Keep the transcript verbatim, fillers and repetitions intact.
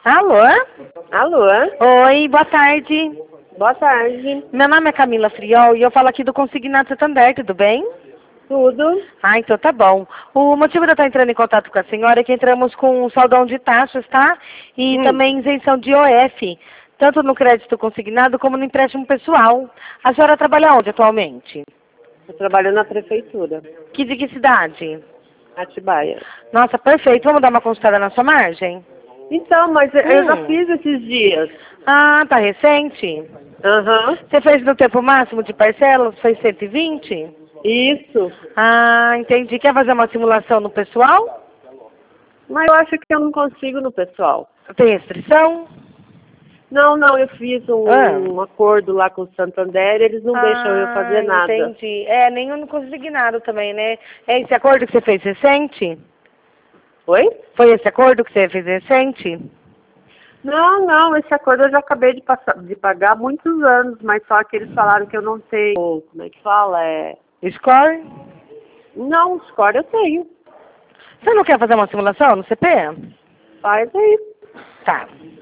Alô? Alô? Oi, boa tarde. Boa tarde. Meu nome é Camila Friol e eu falo aqui do Consignado Santander, tudo bem? Tudo? Ah, então tá bom. O motivo de eu estar entrando em contato com a senhora é que entramos com um saldão de taxas, tá? E Hum. também isenção de O F, tanto no crédito consignado como no empréstimo pessoal. A senhora trabalha onde atualmente? Eu trabalho na prefeitura, Que de que cidade? Atibaia. Nossa, perfeito. Vamos dar uma consultada na sua margem? Então, mas eu já Hum. fiz esses dias. Ah, tá recente? Aham. Você fez no tempo máximo de parcelas? Foi cento e vinte? Isso. Ah, entendi. Quer fazer uma simulação no pessoal? Mas eu acho que eu não consigo no pessoal. Tem restrição? Não, não, eu fiz um, Ah. um acordo lá com o Santander, eles não deixam eu fazer Ah, nada. entendi. É, nenhum consignado também, né? É esse acordo que você fez recente? Oi? Foi esse acordo que você fez recente? Não, não, esse acordo eu já acabei de, passar, de pagar há muitos anos, mas só que eles falaram que eu não tenho, como é que fala? É... Score? Não, o score eu tenho. Você não quer fazer uma simulação no C P? Faz aí. Tá.